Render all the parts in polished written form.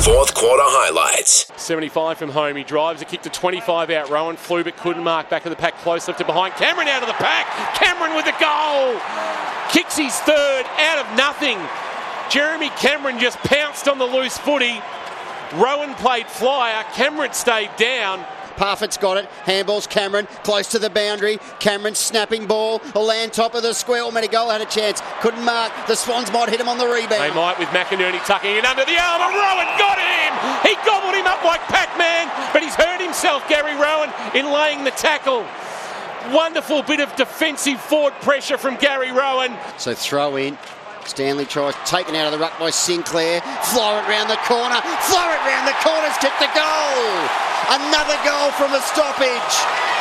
Fourth quarter highlights. 75 from home. He drives a kick to 25 out. Rowan flew but couldn't mark. Back of the pack, close left to behind. Cameron out of the pack. Cameron with the goal. Kicks his third out of nothing. Jeremy Cameron just pounced on the loose footy. Rowan played flyer. Cameron stayed down. Parfitt's got it. Handball's Cameron. Close to the boundary. Cameron snapping ball. Will land top of the square. Medigold had a chance. Couldn't mark. The Swans might hit him on the rebound. They might, with McInerney tucking in under the arm. And Rowan got him. He gobbled him up like Pac-Man. But he's hurt himself, Gary Rowan, in laying the tackle. Wonderful bit of defensive forward pressure from Gary Rowan. So throw in. Stanley tries, taken out of the ruck by Sinclair. Flow it round the corner. Flow it round the corner's kicked the goal. Another goal from a stoppage.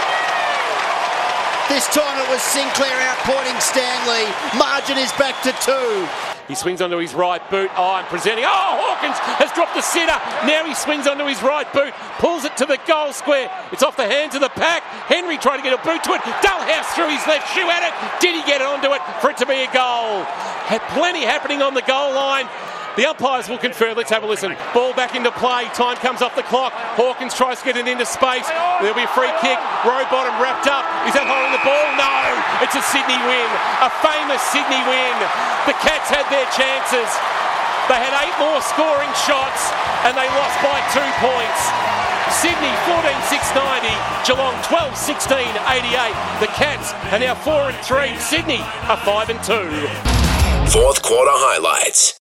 This time it was Sinclair outpointing Stanley. Margin is back to 2. He swings onto his right boot. I'm presenting. Hawkins has dropped the sitter. Now he swings onto his right boot. Pulls it to the goal square. It's off the hands of the pack. Henry trying to get a boot to it. Dulhouse threw his left shoe at it. Did he get onto it for it to be a goal? Had plenty happening on the goal line. The umpires will confer. Let's have a listen. Ball back into play. Time comes off the clock. Hawkins tries to get it into space. There'll be a free kick. Rowbottom wrapped up. Is that holding the ball? No. It's a Sydney win. A famous Sydney win. The Cats had their chances. They had 8 more scoring shots and they lost by 2 points. Sydney 14-6-90. Geelong 12-16-88. The Cats are now 4-3. Sydney are 5-2. Fourth quarter highlights.